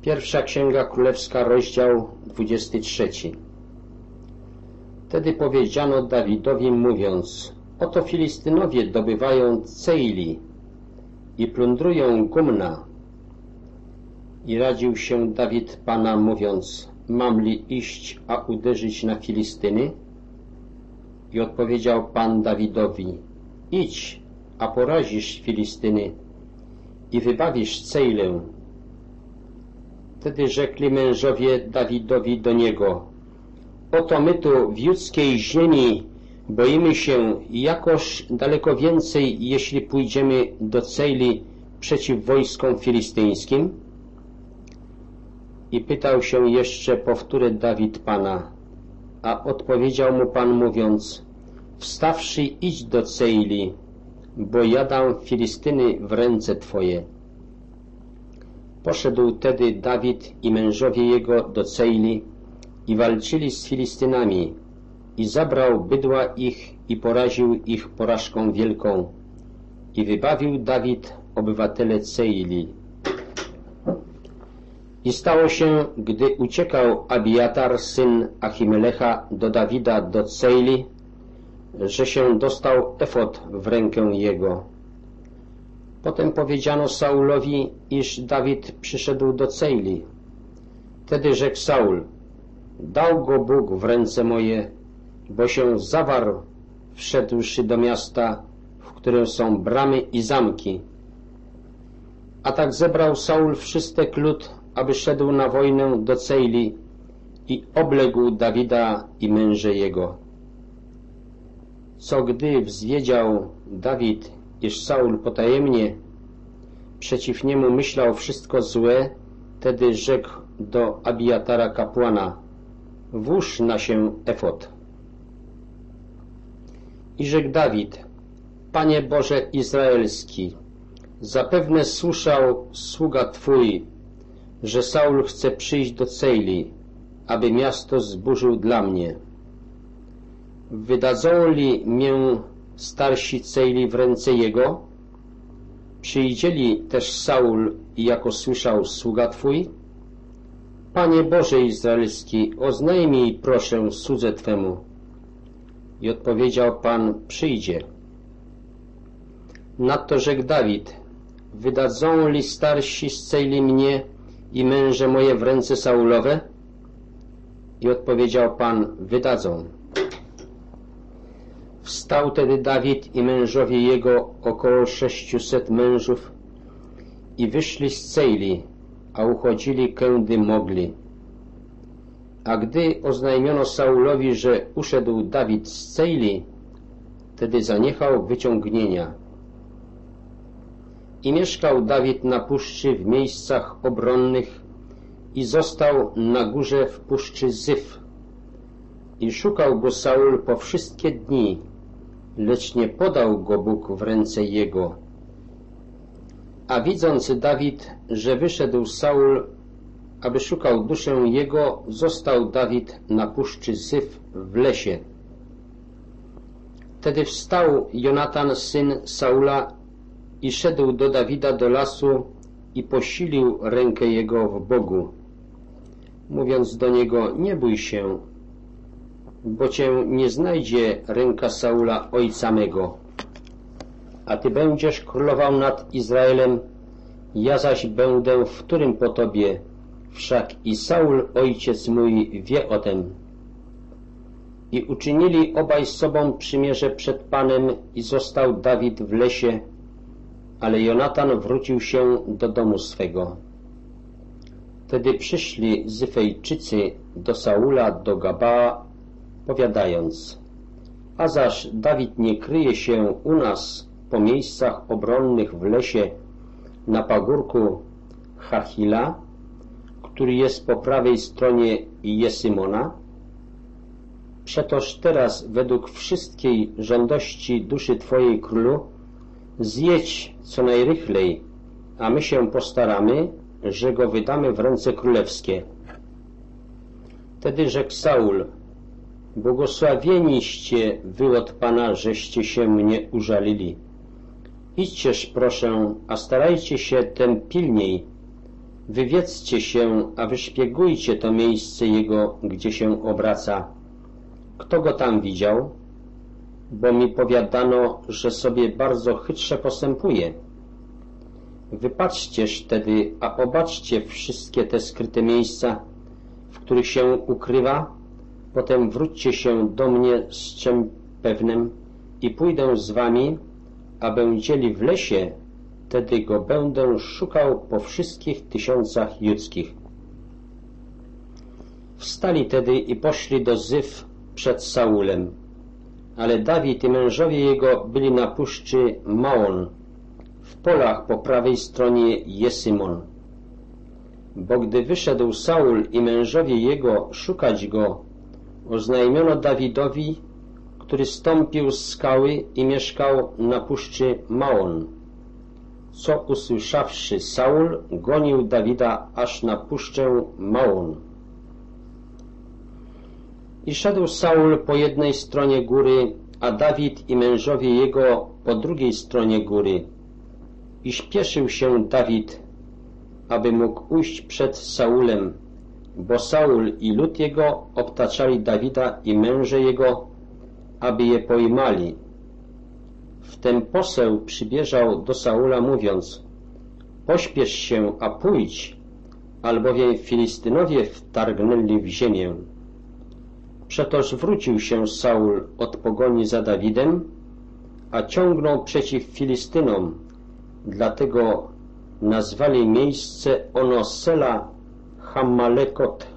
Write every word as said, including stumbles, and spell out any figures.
Pierwsza Księga Królewska, rozdział dwudziesty trzeci. Wtedy powiedziano Dawidowi, mówiąc: oto Filistynowie dobywają Ceili i plundrują Gumna. I radził się Dawid Pana, mówiąc: mam li iść, a uderzyć na Filistyny? I odpowiedział Pan Dawidowi: idź, a porazisz Filistyny i wybawisz Ceilę. Wtedy rzekli mężowie Dawidowi do niego: oto my tu w judzkiej ziemi boimy się jakoż daleko więcej, jeśli pójdziemy do Ceili przeciw wojskom filistyńskim. I pytał się jeszcze powtórę Dawid Pana, a odpowiedział mu Pan, mówiąc: wstawszy, idź do Ceili, bo ja dam Filistyny w ręce Twoje. Poszedł tedy Dawid i mężowie jego do Ceili i walczyli z Filistynami i zabrał bydła ich i poraził ich porażką wielką i wybawił Dawid obywatele Ceili. I stało się, gdy uciekał Abiatar, syn Achimelecha, do Dawida do Ceili, że się dostał efod w rękę jego. Potem powiedziano Saulowi, iż Dawid przyszedł do Ceili. Wtedy rzekł Saul: dał go Bóg w ręce moje, bo się zawarł, wszedłszy do miasta, w którym są bramy i zamki. A tak zebrał Saul wszystek lud, aby szedł na wojnę do Ceili, i obległ Dawida i męże jego. Co gdy wzwiedział Dawid, iż Saul potajemnie przeciw niemu myślał wszystko złe, wtedy rzekł do Abiatara kapłana: włóż na się efod. I rzekł Dawid: Panie Boże Izraelski, zapewne słyszał sługa Twój, że Saul chce przyjść do Ceili, aby miasto zburzył dla mnie. Wydadzą li mię starsi Ceili w ręce jego? Przyjdzieli też Saul, jako słyszał sługa Twój? Panie Boże Izraelski, oznajmij proszę słudze Twemu. I odpowiedział Pan: przyjdzie. Nadto rzekł Dawid: wydadzą li starsi z Ceili mnie i męże moje w ręce Saulowe? I odpowiedział Pan: wydadzą. Wstał tedy Dawid i mężowie jego, około sześciuset mężów, i wyszli z Ceili, a uchodzili kędy mogli. A gdy oznajmiono Saulowi, że uszedł Dawid z Ceili, wtedy zaniechał wyciągnienia. I mieszkał Dawid na puszczy w miejscach obronnych i został na górze w puszczy Zyf. I szukał go Saul po wszystkie dni, lecz nie podał go Bóg w ręce jego. A widząc Dawid, że wyszedł Saul, aby szukał duszę jego, został Dawid na puszczy Zyf w lesie. Wtedy wstał Jonatan, syn Saula, i szedł do Dawida do lasu i posilił rękę jego w Bogu, mówiąc do niego: nie bój się, bo cię nie znajdzie ręka Saula ojca mego, a ty będziesz królował nad Izraelem, ja zaś będę wtórym po tobie, wszak i Saul ojciec mój wie o tem. I uczynili obaj z sobą przymierze przed Panem i został Dawid w lesie, ale Jonatan wrócił się do domu swego. Wtedy przyszli Zyfejczycy do Saula do Gabaa, powiadając: a zaż Dawid nie kryje się u nas po miejscach obronnych w lesie na pagórku Hachila, który jest po prawej stronie Jesymona? Przetoż teraz według wszystkiej żądości duszy Twojej, królu, zjedź co najrychlej, a my się postaramy, że go wydamy w ręce królewskie. Wtedy rzekł Saul: błogosławieniście wy od Pana, żeście się mnie użalili. Idźcież proszę, a starajcie się tem pilniej, Wywiedzcie się, a wyszpiegujcie to miejsce jego, gdzie się obraca. Kto go tam widział? Bo mi powiadano, że sobie bardzo chytrze postępuje. Wypatrzcież tedy, a obaczcie wszystkie te skryte miejsca, w których się ukrywa, potem wróćcie się do mnie z czym pewnym i pójdę z wami, a będzieli w lesie, wtedy go będę szukał po wszystkich tysiącach judzkich. Wstali tedy i poszli do Zyf przed Saulem, ale Dawid i mężowie jego byli na puszczy Maon, w polach po prawej stronie Jesymon. Bo gdy wyszedł Saul i mężowie jego szukać go, oznajmiono Dawidowi, który stąpił z skały i mieszkał na puszczy Maon. Co usłyszawszy Saul, gonił Dawida aż na puszczę Maon. I szedł Saul po jednej stronie góry, a Dawid i mężowie jego po drugiej stronie góry. I śpieszył się Dawid, aby mógł ujść przed Saulem, bo Saul i lud jego obtaczali Dawida i męże jego, aby je pojmali. Wtem poseł przybieżał do Saula, mówiąc: pośpiesz się, a pójdź, albowiem Filistynowie wtargnęli w ziemię. Przetoż wrócił się Saul od pogoni za Dawidem, a ciągnął przeciw Filistynom, dlatego nazwali miejsce ono Sela Hammalekot.